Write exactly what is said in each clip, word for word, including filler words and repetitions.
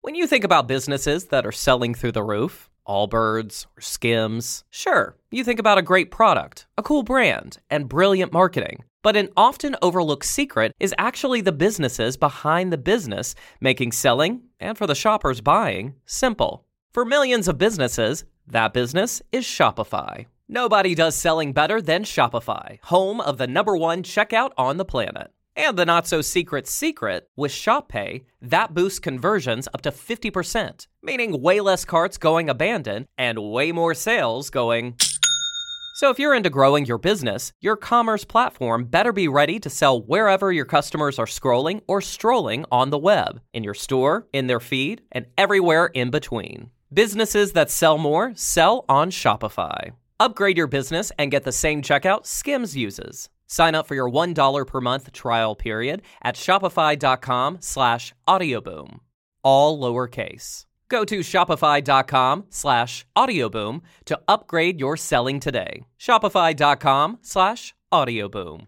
When you think about businesses that are selling through the roof, Allbirds or Skims, sure, you think about a great product, a cool brand, and brilliant marketing. But an often overlooked secret is actually the businesses behind the business, making selling, and for the shoppers buying, simple. For millions of businesses, that business is Shopify. Nobody does selling better than Shopify, home of the number one checkout on the planet. And the not-so-secret secret, with ShopPay, that boosts conversions up to fifty percent, meaning way less carts going abandoned and way more sales going... So if you're into growing your business, your commerce platform better be ready to sell wherever your customers are scrolling or strolling on the web, in your store, in their feed, and everywhere in between. Businesses that sell more sell on Shopify. Upgrade your business and get the same checkout Skims uses. Sign up for your one dollar per month trial period at shopify.com slash audioboom. All lowercase. Go to shopify.com slash audioboom to upgrade your selling today. Shopify.com slash audioboom.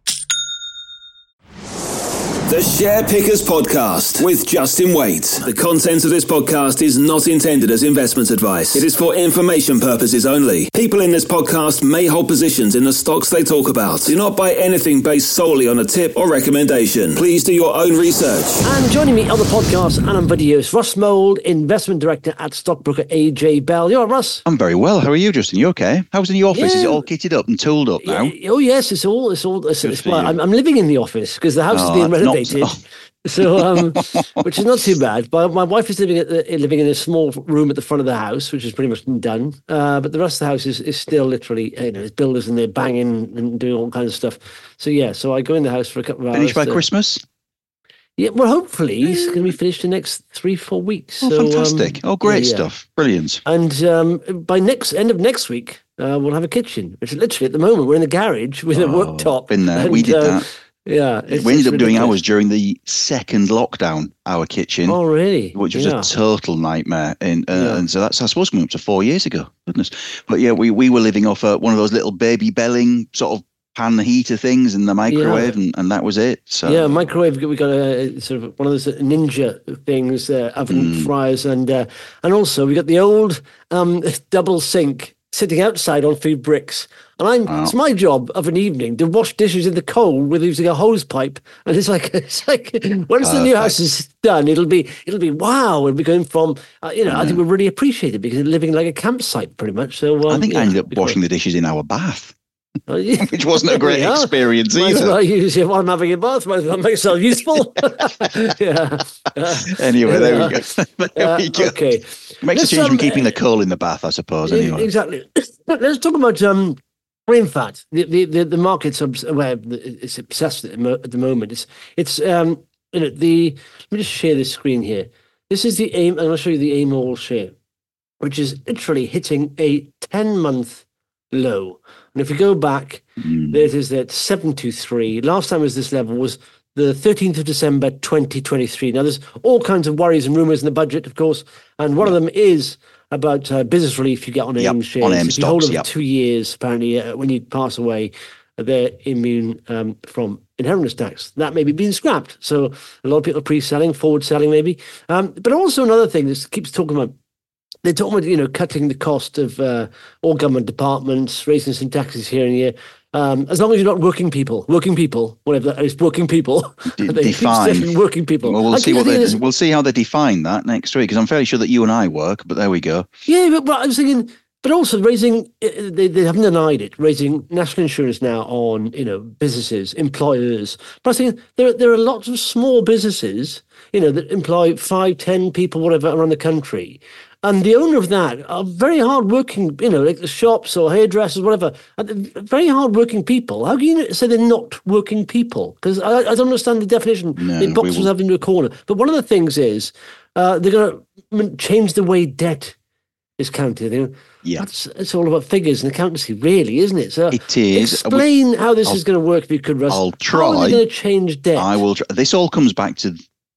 The Share Pickers Podcast with Justin Waite. The content of this podcast is not intended as investment advice. It is for information purposes only. People in this podcast may hold positions in the stocks they talk about. Do not buy anything based solely on a tip or recommendation. Please do your own research. And joining me on the podcast and on video is Russ Mould, Investment Director at Stockbroker A J Bell. You all right, Russ? I'm very well. How are you, Justin? You okay? How's in your office? Yeah. Is it all kitted up and tooled up now? Yeah. Oh, yes. It's all... It's all. It's, it's, for well, you. I'm, I'm living in the office because the house Oh, is being that's not- renovated. So, um, which is not too bad. But my wife is living at the, living in a small room at the front of the house, which is pretty much done. Uh, but the rest of the house is, is still literally, you know, there's builders and they're banging and doing all kinds of stuff. So yeah, so I go in the house for a couple of hours. Finished by to- Christmas? Yeah, well, hopefully it's going to be finished in the next three, four weeks. Oh, so, fantastic. Um, oh, great yeah, yeah. stuff. Brilliant. And um, by next end of next week, uh, we'll have a kitchen. Which literally at the moment we're in the garage with a Oh, worktop. been there. And, We did uh, that. Yeah, it's, we ended it's up doing ridiculous. ours during the second lockdown, our kitchen, Oh, really? which was Yeah. a total nightmare. And, uh, Yeah. and so that's, I suppose, coming up to four years ago. Goodness. But yeah, we, we were living off uh, one of those little baby belling sort of pan heater things in the microwave, and, and that was it. So Yeah, microwave. We got a sort of one of those ninja things, uh, oven Mm. fryers, and uh, and also we got the old um, double sink sitting outside on three bricks. And I'm Wow. it's my job of an evening to wash dishes in the cold with using a hose pipe. And it's like it's like once the new house is done, it'll be it'll be wow. We'll be going from uh, you know I think we'll really appreciate it because it's living like a campsite pretty much. So um, I think yeah, I ended up it'll be washing great. the dishes in our bath, Oh, yeah. which wasn't a great Yeah. experience Might as either. well use it while I'm having a bath. Might as well make myself useful. yeah. Uh, Anyway, there we go. there uh, we go. okay. It makes Let's, a change from um, keeping the coal in the bath, I suppose, e- anyway. Exactly. Let's talk about. Um, well, in fact, the the the, the market's obs- well, it's obsessed at the, mo- at the moment. It's it's um you know the let me just share this screen here. This is the AIM, and I'll show you the AIM all share, which is literally hitting a ten month low. And if we go back, Mm. there it is at seven two three. Last time it was this level was the thirteenth of December twenty twenty-three. Now, there's all kinds of worries and rumours in the budget, of course, and one of them is about uh, business relief you get on Yep, AIM on shares. AIM if you hold stocks, them yep. for two years, apparently, uh, when you pass away, uh, they're immune um, from inheritance tax. That may be being scrapped. So a lot of people are pre-selling, forward selling maybe. Um, but also another thing that keeps talking about, they're talking about, you know, cutting the cost of uh, all government departments, raising some taxes here and here. Um, as long as you're not working people, working people, whatever that is, working people. De- They keep define. saying working people. Well, we'll I see keep what they thinking this- we'll see how they define that next week, because I'm fairly sure that you and I work. But there we go. Yeah, but, but I was thinking, but also raising, uh, they, they haven't denied it, raising national insurance now on, you know, businesses, employers. But I was thinking there, there are lots of small businesses, you know, that employ five, ten people, whatever, around the country. And the owner of that are very hard-working, you know, like the shops or hairdressers, whatever. and they're very hard-working people. How can you say they're not working people? Because I, I don't understand the definition. No, They box we will- themselves into a corner. But one of the things is uh, they're going to change the way debt is counted. You know, Yeah. That's, it's all about figures and accountancy, really, isn't it? So It is. explain how this I'll- is going to work if you could, Russ. I'll How are try. they going to change debt? I will. Try. This all comes back to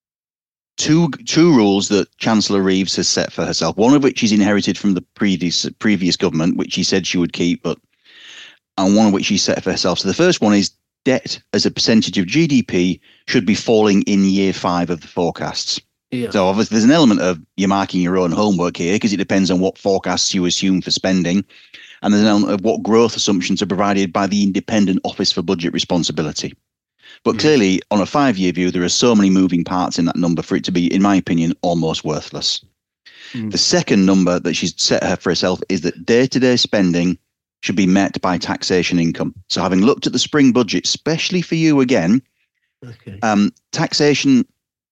two two rules that Chancellor Reeves has set for herself. One of which is inherited from the previous previous government, which she said she would keep, but and one of which she set for herself. So the first one is debt as a percentage of G D P should be falling in year five of the forecasts. Yeah. So obviously there's an element of you're marking your own homework here because it depends on what forecasts you assume for spending. And there's an element of what growth assumptions are provided by the Independent Office for Budget Responsibility. But mm. clearly, on a five-year view, there are so many moving parts in that number for it to be, in my opinion, almost worthless. Mm. The second number that she's set for herself is that day-to-day spending should be met by taxation income. So having looked at the spring budget, especially for you again, okay. um, taxation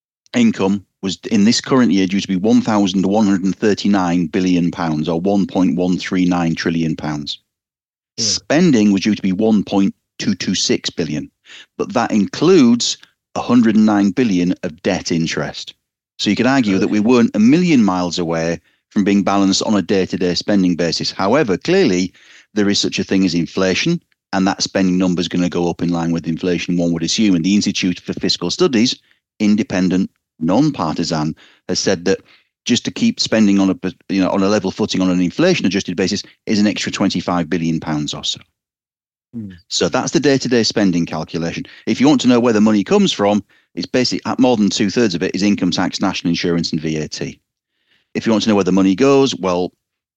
income was in this current year due to be one thousand one hundred thirty-nine billion pounds or one point one three nine trillion pounds. Yeah. Spending was due to be one point two two six billion, but that includes one hundred nine billion of debt interest. So you could argue okay. that we weren't a million miles away from being balanced on a day-to-day spending basis. However, clearly there is such a thing as inflation, and that spending number is going to go up in line with inflation, one would assume. And the Institute for Fiscal Studies, independent, non-partisan, has said that just to keep spending on a you know on a level footing on an inflation-adjusted basis is an extra twenty-five billion pounds or so. Mm. So that's the day-to-day spending calculation. If you want to know where the money comes from, it's basically more than two-thirds of it is income tax, national insurance, and V A T. If you want to know where the money goes, well,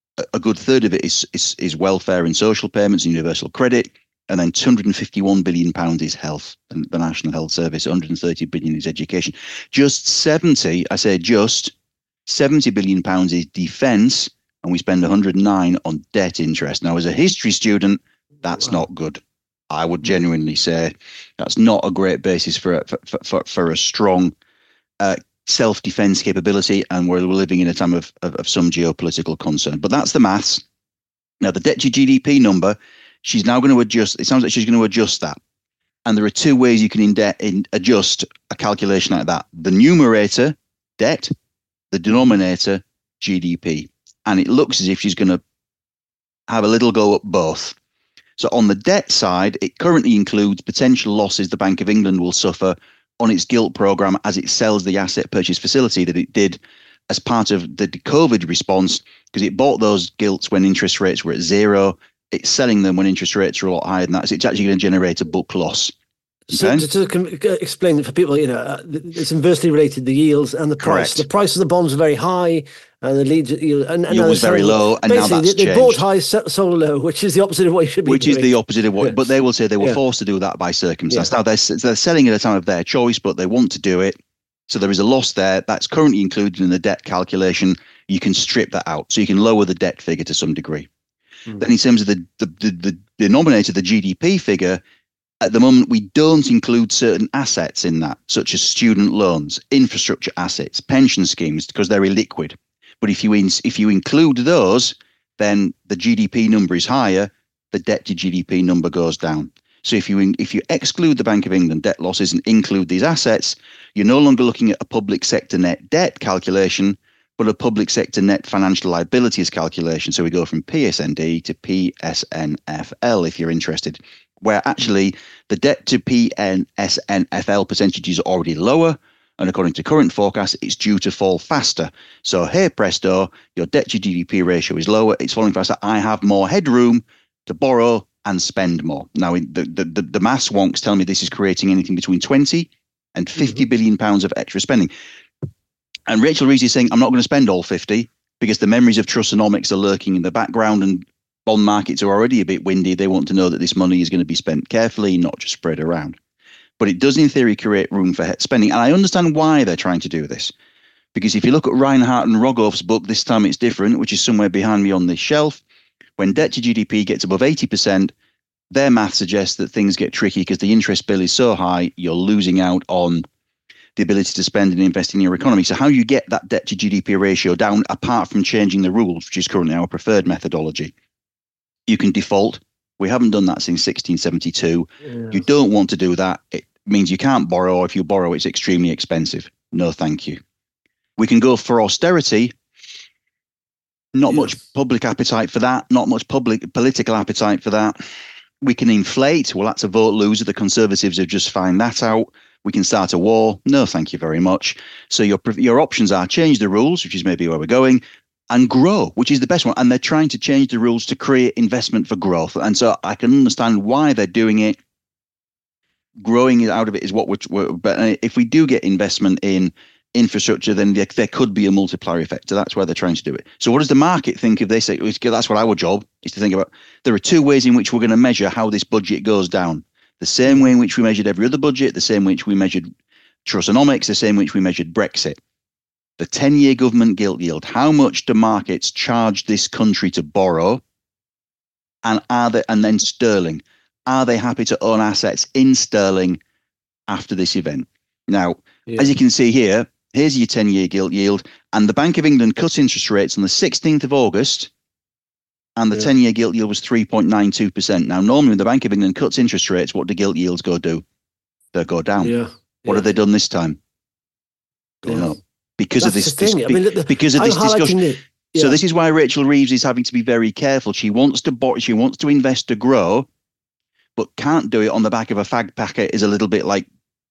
a good third of it is is, is welfare and social payments and universal credit, and then two hundred fifty-one billion pounds is health and the National Health Service, one hundred thirty billion is education. Just seventy, I say just seventy billion pounds is defence, and we spend one hundred nine on debt interest. Now, as a history student, that's wow. not good. I would genuinely say that's not a great basis for for for, for a strong uh, self-defense capability, and we're living in a time of, of, of some geopolitical concern. But that's the maths. Now, the debt to G D P number, she's now going to adjust. It sounds like she's going to adjust that. And there are two ways you can in de- in adjust a calculation like that. The numerator, debt, the denominator, G D P. And it looks as if she's going to have a little go at both. So on the debt side, it currently includes potential losses the Bank of England will suffer on its gilt program as it sells the asset purchase facility that it did as part of the COVID response, because it bought those gilts when interest rates were at zero. It's selling them when interest rates are a lot higher than that. So it's actually going to generate a book loss. Okay? So to, to explain it for people, you know, uh, it's inversely related, the yields and the price. Correct. The price of the bonds are very high, and the leads yield, and, and yield was very low, and now that's they, they changed. bought high, sold low, which is the opposite of what you should be Which doing. is the opposite of what, yes. But they will say they were yeah. forced to do that by circumstance. Yeah. Now, they're, they're selling at a time of their choice, but they want to do it. So there is a loss there. That's currently included in the debt calculation. You can strip that out. So you can lower the debt figure to some degree. Mm. Then in terms of the, the, the, the denominator, the G D P figure, at the moment, we don't include certain assets in that, such as student loans, infrastructure assets, pension schemes, because they're illiquid. But if you in, if you include those, then the G D P number is higher, the debt to G D P number goes down. So if you if you exclude the Bank of England debt losses and include these assets, you're no longer looking at a public sector net debt calculation, but a public sector net financial liabilities calculation. So we go from P S N D to P S N F L, if you're interested, where actually the debt to P S N F L percentage is already lower. And according to current forecasts, it's due to fall faster. So, hey, presto, your debt to G D P ratio is lower. It's falling faster. I have more headroom to borrow and spend more. Now, the, the, the, the maths wonks tell me this is creating anything between twenty and fifty mm-hmm. billion pounds of extra spending. And Rachel Reeves is saying, I'm not going to spend all fifty because the memories of Trussonomics are lurking in the background and bond markets are already a bit windy. They want to know that this money is going to be spent carefully, not just spread around. But it does, in theory, create room for spending. And I understand why they're trying to do this. Because if you look at Reinhardt and Rogoff's book, This Time It's Different, which is somewhere behind me on this shelf, when debt to G D P gets above eighty percent, their math suggests that things get tricky because the interest bill is so high, you're losing out on the ability to spend and invest in your economy. So how you get that debt to G D P ratio down, apart from changing the rules, which is currently our preferred methodology, you can default. We haven't done that since sixteen seventy-two. Yeah. You don't want to do that. It means you can't borrow. If you borrow, it's extremely expensive. No, thank you. We can go for austerity. Not yeah. much public appetite for that. Not much public political appetite for that. We can inflate. Well, that's a vote loser. The Conservatives have just found that out. We can start a war. No, thank you very much. So your your options are change the rules, which is maybe where we're going, and grow, which is the best one. And they're trying to change the rules to create investment for growth. And so I can understand why they're doing it. Growing out of it is what we're, we're but if we do get investment in infrastructure, then there, there could be a multiplier effect. So that's why they're trying to do it. So what does the market think if they say, that's what our job is to think about? There are two ways in which we're going to measure how this budget goes down. The same way in which we measured every other budget, the same way in which we measured Trussonomics, the same way in which we measured Brexit. The ten-year government gilt yield. How much do markets charge this country to borrow? And are they, and then sterling. Are they happy to own assets in sterling after this event? Now, yeah. as you can see here, here's your ten-year gilt yield, and the Bank of England cut interest rates on the sixteenth of August, and the yeah. ten-year gilt yield was three point nine two percent. Now, normally when the Bank of England cuts interest rates, what do gilt yields go do? They go down. Yeah. What yeah. have they done this time? Don't yeah. know. Because That's of this, the this I mean, the, because of I'm this discussion. It. Yeah. So this is why Rachel Reeves is having to be very careful. She wants to borrow, she wants to invest to grow, but can't do it on the back of a fag packet. Is a little bit like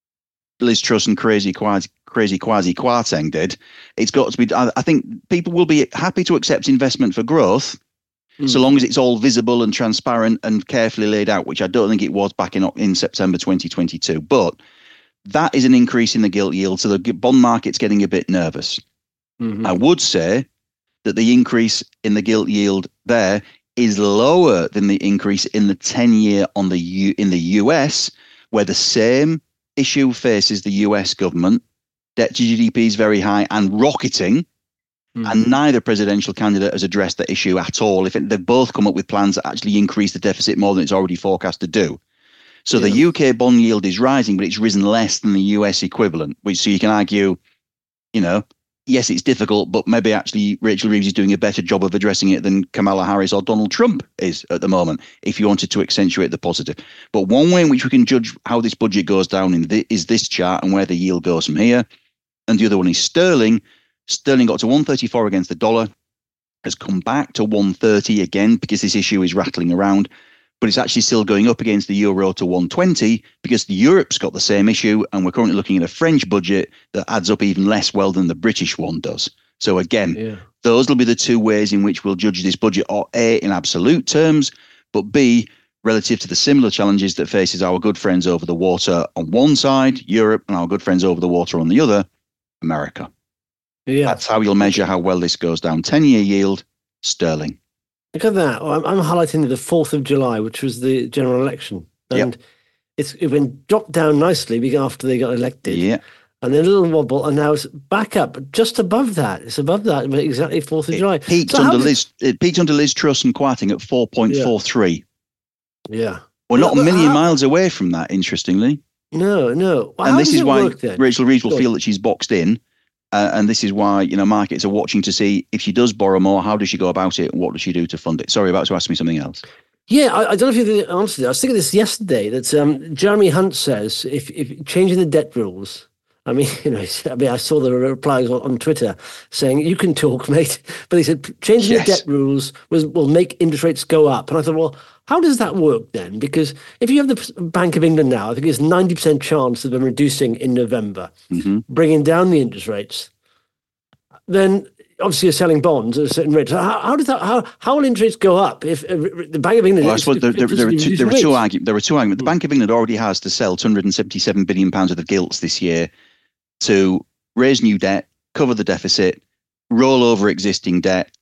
Liz Truss and Crazy Quasi, Crazy Quasi Kwarteng did. It's got to be. I, I think people will be happy to accept investment for growth, mm. so long as it's all visible and transparent and carefully laid out, which I don't think it was back in in September twenty twenty-two. But that is an increase in the gilt yield, so the bond market's getting a bit nervous. Mm-hmm. I would say that the increase in the gilt yield there is lower than the increase in the ten-year on the U, in the U S, where the same issue faces the U S government. Debt to G D P is very high and rocketing, mm-hmm. and neither presidential candidate has addressed the issue at all. If it, they've both come up with plans that actually increase the deficit more than it's already forecast to do. So yeah. the U K bond yield is rising, but it's risen less than the U S equivalent, which so you can argue, you know, yes, it's difficult, but maybe actually Rachel Reeves is doing a better job of addressing it than Kamala Harris or Donald Trump is at the moment, if you wanted to accentuate the positive. But one way in which we can judge how this budget goes down in the, is this chart and where the yield goes from here. And the other one is sterling. Sterling got to one thirty-four against the dollar, has come back to one thirty again because this issue is rattling around. But it's actually still going up against the euro to one twenty because the Europe's got the same issue, and we're currently looking at a French budget that adds up even less well than the British one does. So again, yeah. those will be the two ways in which we'll judge this budget, or A, in absolute terms, but B, relative to the similar challenges that faces our good friends over the water on one side, Europe, and our good friends over the water on the other, America. Yeah. That's how you'll measure how well this goes down. ten-year yield, sterling. Look at that. I'm, I'm highlighting the fourth of July, which was the general election. And yep. it's, it went dropped down nicely after they got elected. Yeah. And then a little wobble, and now it's back up just above that. It's above that, exactly fourth of it July. Peaked so under Liz, it peaked under Liz Truss and Kwarteng at four point four three. Yeah. yeah. We're not well, a million how, miles away from that, interestingly. No, no. Well, and this is why work, Rachel Reeves will feel that she's boxed in. Uh, and this is why, you know, markets are watching to see if she does borrow more, how does she go about it? What does she do to fund it? Sorry, about to ask me something else. Yeah, I, I don't know if you answered it. I was thinking this yesterday, that um, Jeremy Hunt says if, if changing the debt rules, I mean, you know, I mean, I saw the replies on, on Twitter saying, you can talk, mate. But he said, changing yes. the debt rules was, will make interest rates go up. And I thought, well, how does that work then? Because if you have the Bank of England now, I think it's ninety percent chance of them reducing in November, mm-hmm. bringing down the interest rates. Then obviously you're selling bonds at a certain rate. So how, how does that? How how will interest rates go up if uh, the Bank of England? Well, I suppose there, there, there, are two, there are two arguments. There are two arguments. The Bank of England already has to sell two hundred seventy-seven billion pounds worth of gilts this year to raise new debt, cover the deficit, roll over existing debt,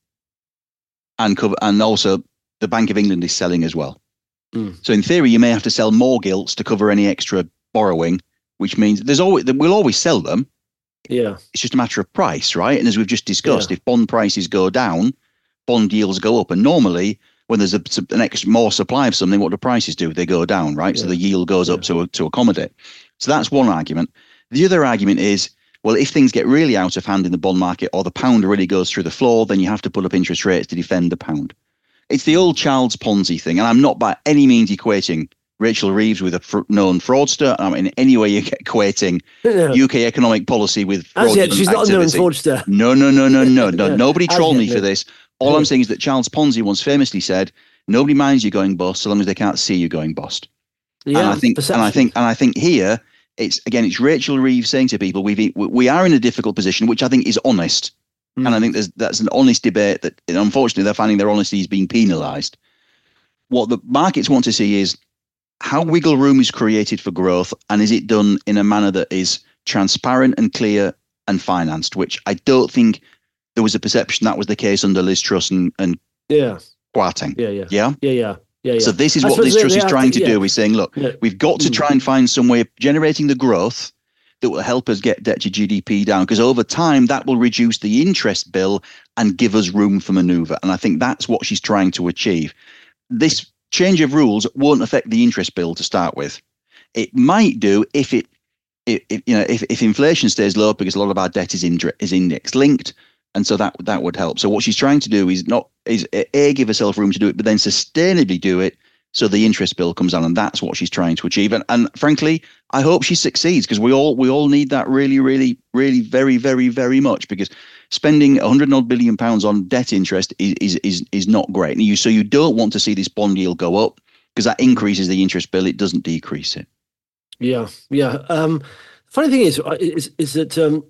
and cover. And also, the Bank of England is selling as well. Mm. So in theory, you may have to sell more gilts to cover any extra borrowing, which means there's always we'll always sell them. Yeah, it's just a matter of price, right? And as we've just discussed, yeah. if bond prices go down, bond yields go up. And normally, when there's a, an extra more supply of something, what do prices do? They go down, right? Yeah. So the yield goes yeah. up to to accommodate. So that's one argument. The other argument is, well, if things get really out of hand in the bond market, or the pound really goes through the floor, then you have to put up interest rates to defend the pound. It's the old child's Ponzi thing, and I'm not by any means equating Rachel Reeves with a fr- known fraudster. I mean, in any way you're equating no. U K economic policy with As yet, she's activity. not a known fraudster. No, no, no, no, no, no. no. Nobody troll yet, me no. for this. All no. I'm saying is that Charles Ponzi once famously said, "Nobody minds you going bust so long as they can't see you going bust." Yeah, and I think, perception. and I think, and I think here it's again, it's Rachel Reeves saying to people, "We we are in a difficult position," which I think is honest, mm. and I think there's that's an honest debate that, unfortunately, they're finding their honesty is being penalised. What the markets want to see is how wiggle room is created for growth, and is it done in a manner that is transparent and clear and financed, which I don't think there was a perception that was the case under Liz Truss and, and yeah, Kwarteng. Yeah, yeah, yeah, yeah, yeah. Yeah, yeah. So this is I what Liz they, Truss they is trying to, to yeah. do. He's saying, look, yeah. we've got to try and find some way of generating the growth that will help us get debt to G D P down, because over time that will reduce the interest bill and give us room for manoeuvre. And I think that's what she's trying to achieve. This change of rules won't affect the interest bill to start with. It might do if it, if, if you know, if, if inflation stays low, because a lot of our debt is in, is index linked. And so that that would help. So what she's trying to do is not is a give herself room to do it, but then sustainably do it so the interest bill comes down, and that's what she's trying to achieve. And and frankly, I hope she succeeds, because we all we all need that really, really, really, very, very, very much. Because spending a hundred odd billion pounds on debt interest is is is is not great. And you so you don't want to see this bond yield go up, because that increases the interest bill. It doesn't decrease it. Yeah, yeah. Um, funny thing is, is is that. Um,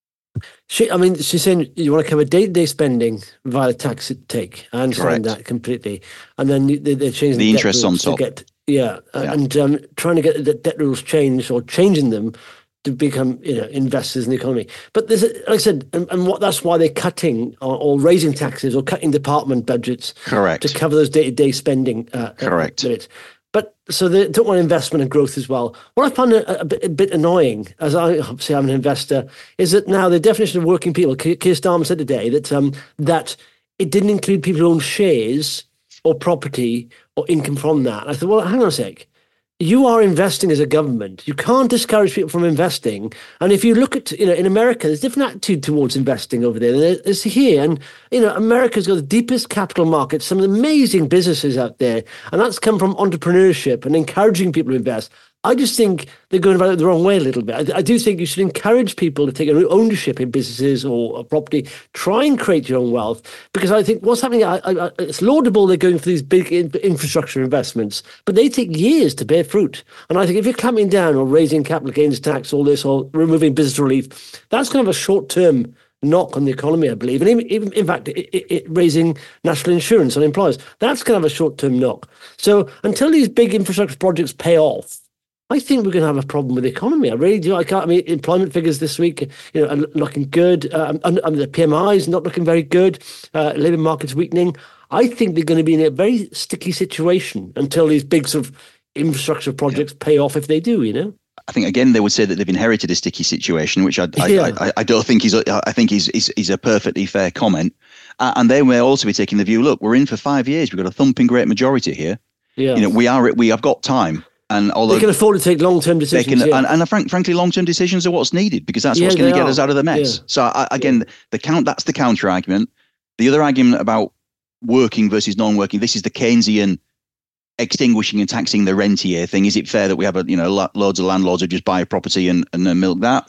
She, I mean, she's saying you want to cover day-to-day spending via the tax take. I understand Correct. that completely. And then they, they're changing the the interest debt on rules top. to get, yeah, Yeah. and um, trying to get the debt rules changed or changing them to become, you know, investors in the economy. But there's, like I said, and, and what that's why they're cutting or, or raising taxes or cutting department budgets. Correct. To cover those day-to-day spending. Uh, Correct. Uh, limits. But so they don't want investment and growth as well. What I found a, a, bit, a bit annoying, as I obviously I'm an investor, is that now the definition of working people, Keir Starmer said today that um, that it didn't include people who own shares or property or income from that. And I thought, well, hang on a sec. You are investing as a government. You can't discourage people from investing. And if you look at, you know, in America, there's a different attitude towards investing over there than there is here. And, you know, America's got the deepest capital markets, some amazing businesses out there. And that's come from entrepreneurship and encouraging people to invest. I just think they're going about it the wrong way a little bit. I, I do think you should encourage people to take ownership in businesses or, or property, try and create your own wealth, because I think what's happening, I, I, it's laudable they're going for these big in, infrastructure investments, but they take years to bear fruit. And I think if you're clamping down or raising capital gains tax, all this, or removing business relief, that's kind of a short-term knock on the economy, I believe. And even, even in fact, it, it, it, raising national insurance on employers, that's kind of a short-term knock. So until these big infrastructure projects pay off, I think we're going to have a problem with the economy. I really do. I can't. I mean, employment figures this week, you know, are looking good. Um, and, and the P M I is not looking very good. Uh, labour market's weakening. I think they're going to be in a very sticky situation until these big sort of infrastructure projects yeah. pay off. If they do, you know. I think again they would say that they've inherited a sticky situation, which I I, yeah. I, I don't think is. I think is is, is a perfectly fair comment. Uh, and they may also be taking the view: look, we're in for five years. We've got a thumping great majority here. Yeah. You know, we are. We have got time. And although they can afford to take long-term decisions, can, yeah. and, and frank, frankly, long-term decisions are what's needed, because that's yeah, what's going to get are. us out of the mess. Yeah. So I, again, yeah. the count that's the counter argument. The other argument about working versus non-working, this is the Keynesian extinguishing and taxing the rentier thing. Is it fair that we have a you know lo- loads of landlords who just buy a property and and uh, milk that?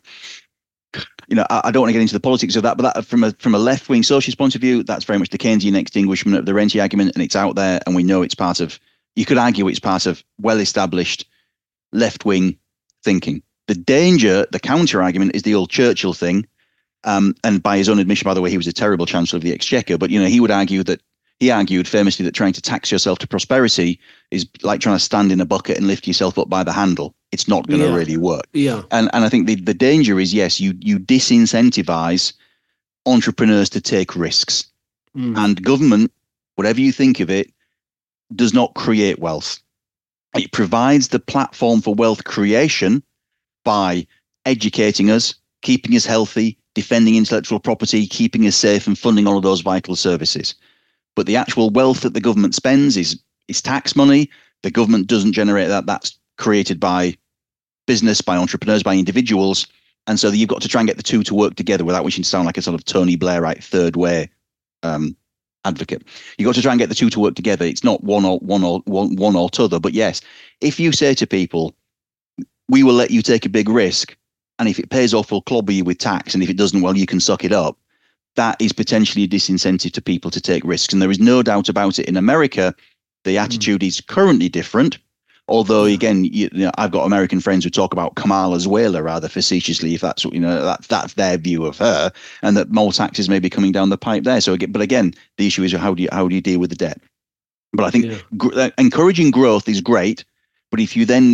You know, I, I don't want to get into the politics of that, but that, from a from a left-wing socialist point of view, that's very much the Keynesian extinguishment of the rentier argument, and it's out there, and we know it's part of. You could argue it's part of well-established left-wing thinking. The danger, the counter-argument, is the old Churchill thing. Um, and by his own admission, by the way, he was a terrible Chancellor of the Exchequer. But, you know, he would argue that, he argued famously that trying to tax yourself to prosperity is like trying to stand in a bucket and lift yourself up by the handle. It's not going to yeah. really work. Yeah. And and I think the, the danger is, yes, you you disincentivize entrepreneurs to take risks. Mm. And government, whatever you think of it, does not create wealth. It provides the platform for wealth creation by educating us, keeping us healthy, defending intellectual property, keeping us safe, and funding all of those vital services. But the actual wealth that the government spends is is tax money. The government doesn't generate that. That's created by business, by entrepreneurs, by individuals. And so you've got to try and get the two to work together without wishing to sound like a sort of Tony Blairite third way um, advocate. You've got to try and get the two to work together. It's not one or one or one, one or t'other. But yes, if you say to people, we will let you take a big risk, and if it pays off, we'll clobber you with tax, and if it doesn't, well, you can suck it up. That is potentially a disincentive to people to take risks. And there is no doubt about it. In America, the attitude mm. is currently different. Although, again, you, you know, I've got American friends who talk about Kamala's Whaler rather facetiously, if that's what, you know, that, that's their view of her, and that more taxes may be coming down the pipe there. So, but again, the issue is how do you, how do you deal with the debt? But I think yeah. gr- encouraging growth is great. But if you then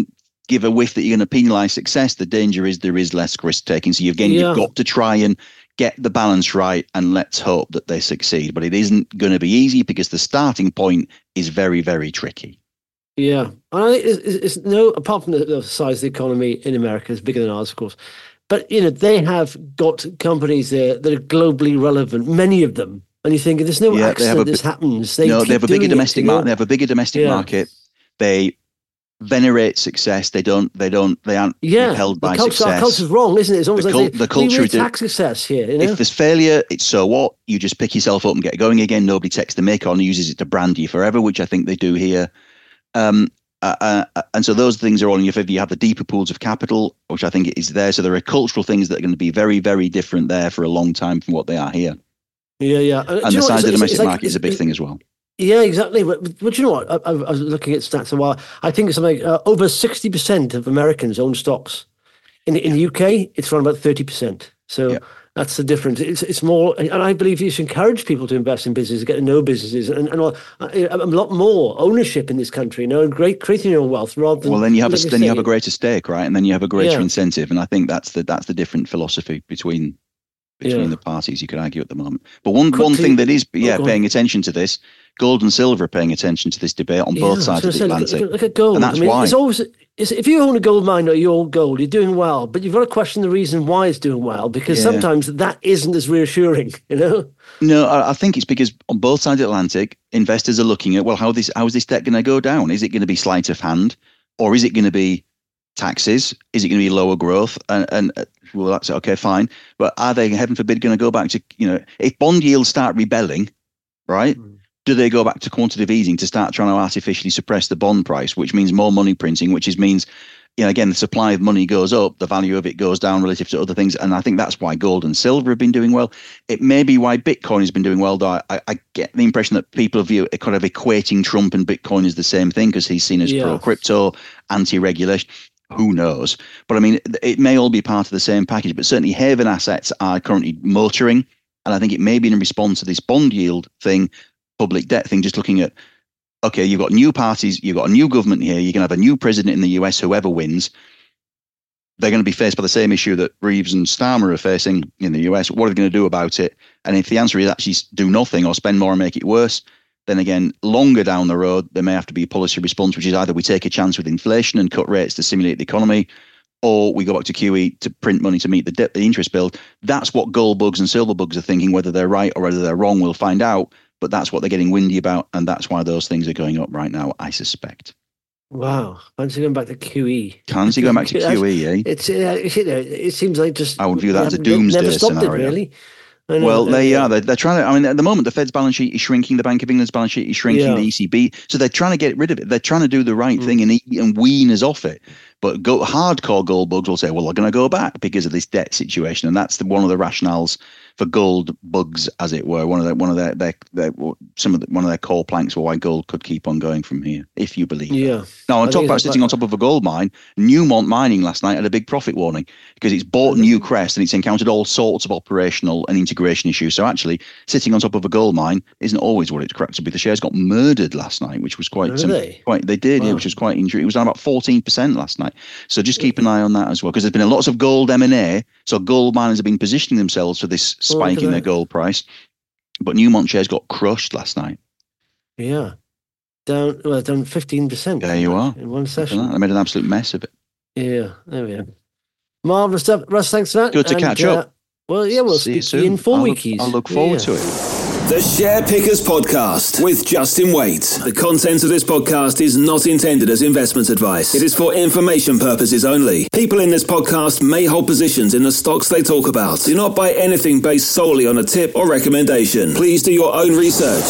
give a whiff that you're going to penalise success, the danger is there is less risk taking. So again, yeah. you've got to try and get the balance right, and let's hope that they succeed. But it isn't going to be easy because the starting point is very, very tricky. Yeah, and I think it's, it's no apart from the, the size of the economy in America is bigger than ours, of course. But you know, they have got companies there that are globally relevant, many of them. And you think there's no yeah, accident this happens. They no, they have a bigger domestic market. Know? They have a bigger domestic yeah. market. They venerate success. They don't. They don't. They aren't yeah. held by culture, success. Our culture's wrong, isn't it? It's almost the like cult, the culture we attack success here. You know? If there's failure, it's so what? You just pick yourself up and get going again. Nobody takes the mick on and uses it to brand you forever, which I think they do here. Um, uh, uh, and so those things are all in your favor. You have the deeper pools of capital, which I think is there. So there are cultural things that are going to be very, very different there for a long time from what they are here. Yeah, yeah. And, and the size of the domestic like, market is a big thing as well. Yeah, exactly. But, but you know what? I, I was looking at stats a while. I think it's something uh, over sixty percent of Americans own stocks. In the, in the U K, it's around about thirty percent. So yeah. that's the difference. It's it's more, and I believe you should encourage people to invest in businesses, get to know businesses, and, and a, a lot more ownership in this country. You know, and great creating your own wealth rather than. Well, then you have a, then you have a greater stake, right? And then you have a greater yeah. incentive. And I think that's the that's the different philosophy between. Between yeah. the parties, you could argue at the moment. But one Quickly, one thing that is, yeah, oh, paying attention to this, gold and silver are paying attention to this debate on yeah, both sides of the say, Atlantic. Look, look at gold. And that's I mean, why. It's always, it's, if you own a gold mine or you own gold, you're doing well. But you've got to question the reason why it's doing well, because yeah. sometimes that isn't as reassuring, you know? No, I, I think it's because on both sides of the Atlantic, investors are looking at, well, how this how is this debt going to go down? Is it going to be sleight of hand, or is it going to be taxes? Is it going to be lower growth? And, and uh, well, that's okay, fine. But are they, heaven forbid, going to go back to, you know, if bond yields start rebelling, right? Mm. Do they go back to quantitative easing to start trying to artificially suppress the bond price, which means more money printing, which is means, you know, again, the supply of money goes up, the value of it goes down relative to other things. And I think that's why gold and silver have been doing well. It may be why Bitcoin has been doing well, though I, I get the impression that people view it kind of equating Trump and Bitcoin as the same thing because he's seen as yeah. pro-crypto, anti-regulation. Who knows? But I mean, it may all be part of the same package, but certainly haven assets are currently motoring. And I think it may be in response to this bond yield thing, public debt thing, just looking at, okay, you've got new parties, you've got a new government here, you're going to have a new president in the U S, whoever wins. They're going to be faced by the same issue that Reeves and Starmer are facing in the U S. What are they going to do about it? And if the answer is actually do nothing or spend more and make it worse, then again, longer down the road, there may have to be a policy response, which is either we take a chance with inflation and cut rates to stimulate the economy, or we go back to Q E to print money to meet the debt, the interest bill. That's what gold bugs and silver bugs are thinking. Whether they're right or whether they're wrong, we'll find out. But that's what they're getting windy about, and that's why those things are going up right now, I suspect. Wow. Fancy going back to Q E. Fancy going back to Q E, eh? It's, uh, it seems like just... I would view that as a doomsday never stopped scenario. It, really. Know, well, they are. They're, they're trying to. I mean, at the moment, the Fed's balance sheet is shrinking. The Bank of England's balance sheet is shrinking. Yeah. The E C B. So they're trying to get rid of it. They're trying to do the right mm. thing and eat and wean us off it. But go, hardcore gold bugs will say, well, they're going to go back because of this debt situation, and that's the, one of the rationales for gold bugs, as it were. One of their, one of their, their, their some of the, one of their core planks for why gold could keep on going from here, if you believe. Yeah. That. Now, on top about sitting like, on top of a gold mine, Newmont Mining last night had a big profit warning because it's bought mm-hmm. Newcrest and it's encountered all sorts of operational and integration issues. So actually, sitting on top of a gold mine isn't always what it's cracked to be. The shares got murdered last night, which was quite. Some, they? quite they did, wow. yeah, which was quite injury. It was down about fourteen percent last night. So just keep an eye on that as well, because there's been lots of gold M and A. So gold miners have been positioning themselves for this spike oh, in their gold price. But Newmont shares got crushed last night. Yeah. Down well, down fifteen percent. There you are. In one session. They made an absolute mess of it. Yeah, there we are. Marvellous stuff. Russ, thanks for that. Good to and, catch uh, up. Well, yeah, we'll See speak in four I'll weekies. Look, I'll look forward yeah. to it. The Share Pickers Podcast with Justin Waite. The content of this podcast is not intended as investment advice. It is for information purposes only. People in this podcast may hold positions in the stocks they talk about. Do not buy anything based solely on a tip or recommendation. Please do your own research.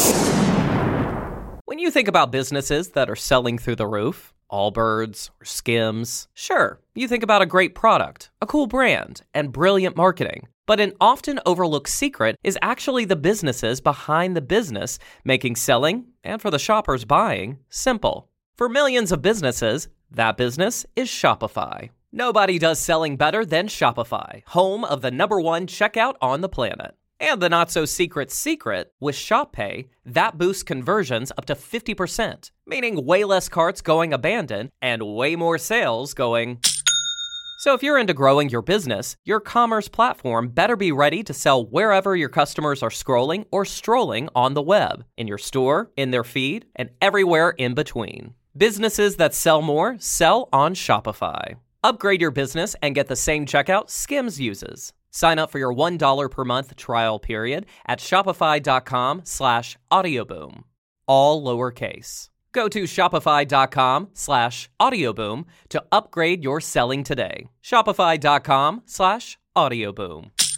When you think about businesses that are selling through the roof, Allbirds or Skims, sure, you think about a great product, a cool brand, and brilliant marketing. But an often overlooked secret is actually the businesses behind the business, making selling, and for the shoppers buying, simple. For millions of businesses, that business is Shopify. Nobody does selling better than Shopify, home of the number one checkout on the planet. And the not-so-secret secret, with ShopPay, that boosts conversions up to fifty percent, meaning way less carts going abandoned and way more sales going... So if you're into growing your business, your commerce platform better be ready to sell wherever your customers are scrolling or strolling on the web, in your store, in their feed, and everywhere in between. Businesses that sell more sell on Shopify. Upgrade your business and get the same checkout Skims uses. Sign up for your one dollar per month trial period at shopify.com slash audioboom. All lowercase. Go to shopify.com slash audioboom to upgrade your selling today. Shopify.com slash audioboom.